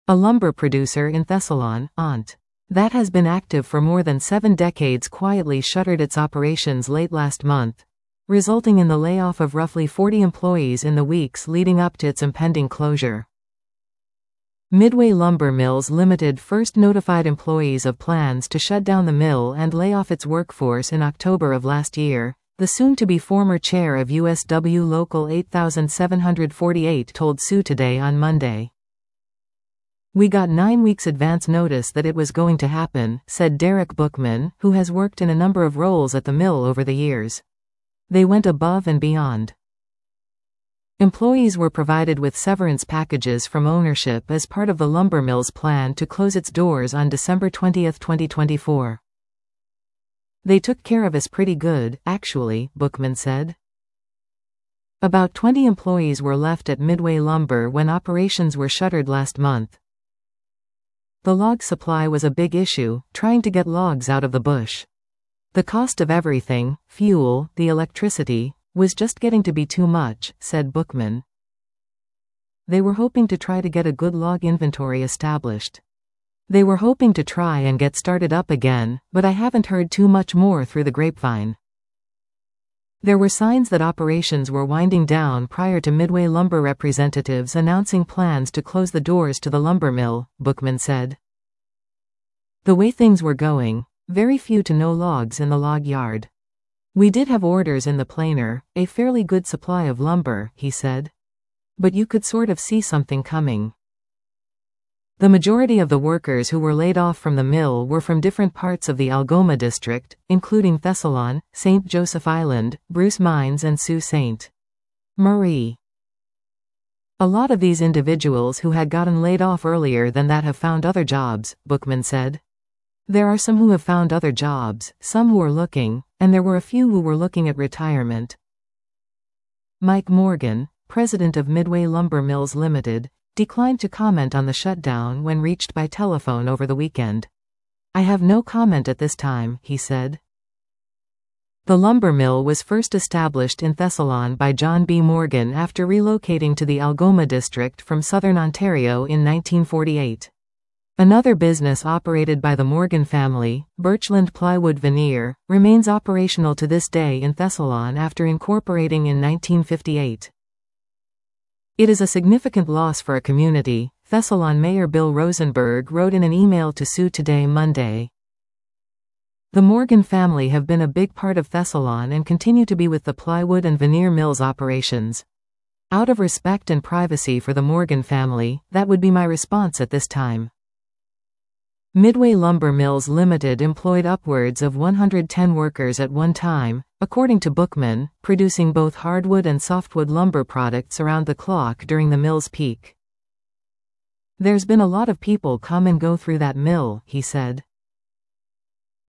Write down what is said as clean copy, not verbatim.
a lumber producer in Thessalon, Ont, that has been active for more than 7 decades, quietly shuttered its operations late last month, resulting in the layoff of roughly 40 employees in the weeks leading up to its impending closure. Midway Lumber Mills Limited first notified employees of plans to shut down the mill and lay off its workforce in October of last year, the soon-to-be former chair of USW Local 8748 told SU Today on Monday. "We got 9 weeks advance notice that it was going to happen," said Derek Bookman, who has worked in a number of roles at the mill over the years. "They went above and beyond." Employees were provided with severance packages from ownership as part of the lumber mill's plan to close its doors on December 20, 2024. "They took care of us pretty good, actually," Bookman said. About 20 employees were left at Midway Lumber when operations were shuttered last month. The log supply was a big issue, trying to get logs out of the bush. The cost of everything, fuel, the electricity, was just getting to be too much, said Bookman. They were hoping to try to get a good log inventory established. They were hoping to try and get started up again, but I haven't heard too much more through the grapevine. There were signs that operations were winding down prior to Midway Lumber representatives announcing plans to close the doors to the lumber mill, Bookman said. The way things were going, very few to no logs in the log yard. We did have orders in the planer, a fairly good supply of lumber, he said. But you could sort of see something coming. The majority of the workers who were laid off from the mill were from different parts of the Algoma district, including Thessalon, St. Joseph Island, Bruce Mines and Sault Ste. Marie. A lot of these individuals who had gotten laid off earlier than that have found other jobs, Bookman said. There are some who have found other jobs, some who are looking, and there were a few who were looking at retirement. Mike Morgan, president of Midway Lumber Mills Limited, declined to comment on the shutdown when reached by telephone over the weekend. "I have no comment at this time," he said. The lumber mill was first established in Thessalon by John B. Morgan after relocating to the Algoma district from southern Ontario in 1948. Another business operated by the Morgan family, Birchland Plywood Veneer, remains operational to this day in Thessalon after incorporating in 1958. It is a significant loss for a community, Thessalon Mayor Bill Rosenberg wrote in an email to SU Today Monday. The Morgan family have been a big part of Thessalon and continue to be with the plywood and veneer mills operations. Out of respect and privacy for the Morgan family, that would be my response at this time. Midway Lumber Mills Limited employed upwards of 110 workers at one time, according to Bookman, producing both hardwood and softwood lumber products around the clock during the mill's peak. "There's been a lot of people come and go through that mill," he said.